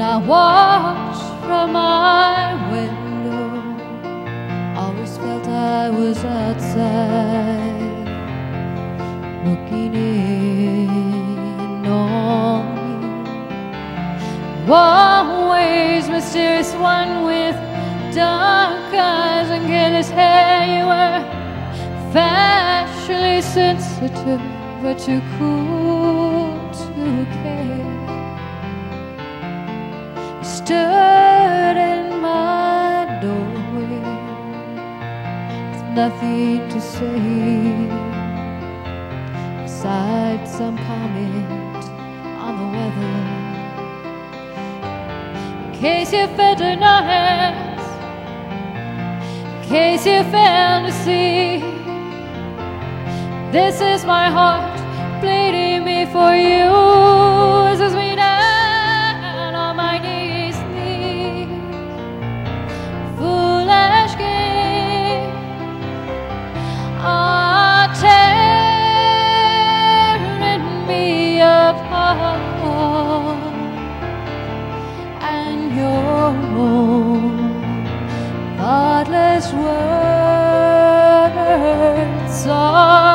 I watch from my window, always felt I was outside, looking in on you. Always mysterious one with dark eyes and careless hair. You were fashionably sensitive, but too cool to care. You stood in my doorway with nothing to say besides some comment on the weather. In case you felt a nice, in case you failed to see, this is my heart bleeding me for you. This is me down on my knees, foolish game, are tearing me apart, and your thoughtless words are